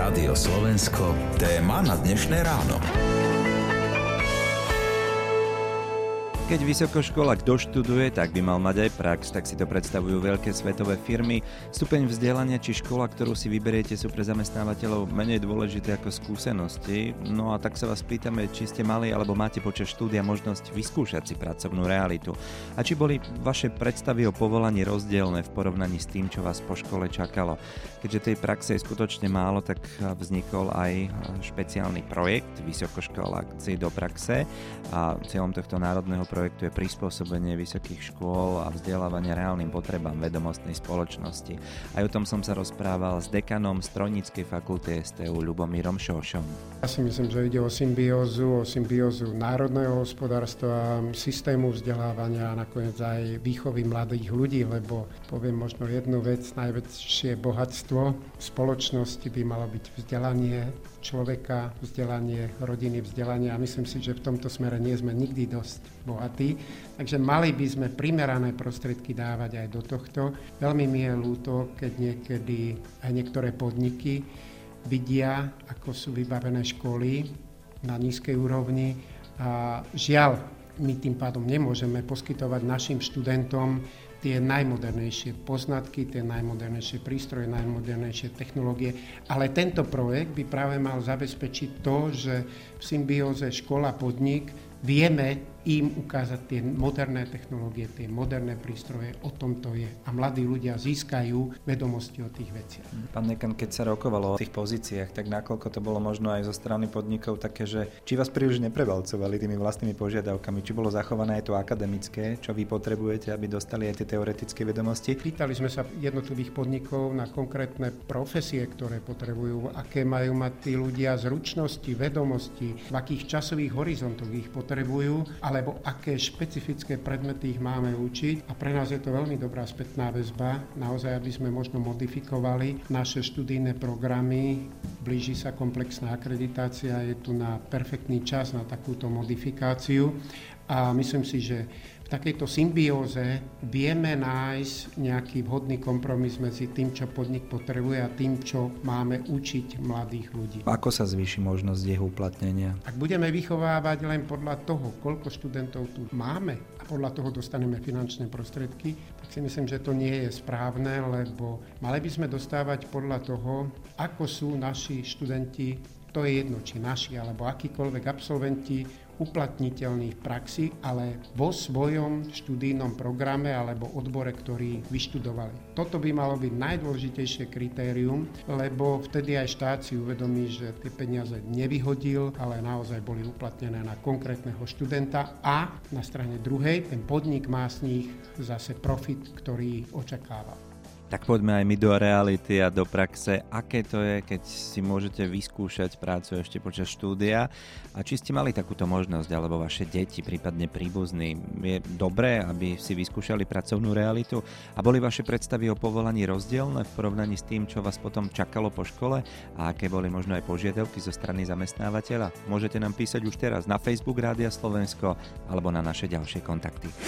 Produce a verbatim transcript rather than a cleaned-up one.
Rádio Slovensko, téma na dnešné ráno. Keď vysokoškolák doštuduje, tak by mal mať aj prax, tak si to predstavujú veľké svetové firmy. Stupeň vzdelania či škola, ktorú si vyberiete, sú pre zamestnávateľov menej dôležité ako skúsenosti. No a tak sa vás pýtame, či ste mali alebo máte počas štúdia možnosť vyskúšať si pracovnú realitu. A či boli vaše predstavy o povolaní rozdielne v porovnaní s tým, čo vás po škole čakalo. Keďže tej praxe je skutočne málo, tak vznikol aj špeciálny projekt Vysokoškoláci do praxe a cieľom tohto národného projektu je prispôsobenie vysokých škôl a vzdelávania reálnym potrebám vedomostnej spoločnosti. Aj o tom som sa rozprával s dekanom Strojníckej fakulty es té ú Ľubomírom Šošom. Ja si myslím, že ide o symbiózu, o symbiózu národného hospodárstva, systému vzdelávania a nakoniec aj výchovy mladých ľudí, lebo poviem možno jednu vec, najväčšie bohatstvo spoločnosti by malo byť vzdelanie človeka, vzdelanie rodiny, vzdelanie a myslím si, že v tomto smere nie sme nikdy dosť bohatí, takže mali by sme primerané prostriedky dávať aj do tohto. Veľmi mi je ľúto, keď niekedy aj niektoré podniky vidia, ako sú vybavené školy na nízkej úrovni a žiaľ, my tým pádom nemôžeme poskytovať našim študentom tie najmodernejšie poznatky, tie najmodernejšie prístroje, najmodernejšie technológie. Ale tento projekt by práve mal zabezpečiť to, že v symbióze škola-podnik vieme im ukázať tie moderné technológie, tie moderné prístroje, o tom to je. A mladí ľudia získajú vedomosti o tých veciach. Pán dekan, keď sa rokovalo o tých pozíciách, tak nakoľko to bolo možno aj zo strany podnikov také, že či vás príliš neprevalcovali tými vlastnými požiadavkami, či bolo zachované aj to akademické, čo vy potrebujete, aby dostali aj tie teoretické vedomosti? Pýtali sme sa jednotlivých podnikov na konkrétne profesie, ktoré potrebujú, aké majú mať tí ľudia zručnosti, vedomosti, v akých časových horizontoch ich potrebujú, alebo aké špecifické predmety ich máme učiť. A pre nás je to veľmi dobrá spätná väzba, naozaj, aby sme možno modifikovali naše študijné programy. Blíži sa komplexná akreditácia, je tu na perfektný čas na takúto modifikáciu a myslím si, že v takejto symbióze vieme nájsť nejaký vhodný kompromis medzi tým, čo podnik potrebuje a tým, čo máme učiť mladých ľudí. Ako sa zvýši možnosť jeho uplatnenia? Ak budeme vychovávať len podľa toho, koľko študentov tu máme a podľa toho dostaneme finančné prostriedky, tak si myslím, že to nie je správne, lebo mali by sme dostávať podľa toho, ako sú naši študenti, to je jedno, či naši alebo akýkoľvek absolventi uplatniteľných praxí, ale vo svojom študijnom programe alebo odbore, ktorý vyštudovali. Toto by malo byť najdôležitejšie kritérium, lebo vtedy aj štát si uvedomí, že tie peniaze nevyhodil, ale naozaj boli uplatnené na konkrétneho študenta a na strane druhej ten podnik má z nich zase profit, ktorý očakáva. Tak poďme aj my do reality a do praxe. Aké to je, keď si môžete vyskúšať prácu ešte počas štúdia? A či ste mali takúto možnosť, alebo vaše deti, prípadne príbuzní? Je dobré, aby si vyskúšali pracovnú realitu? A boli vaše predstavy o povolaní rozdielne v porovnaní s tým, čo vás potom čakalo po škole? A aké boli možno aj požiadavky zo strany zamestnávateľa? Môžete nám písať už teraz na Facebook Rádia Slovensko alebo na naše ďalšie kontakty.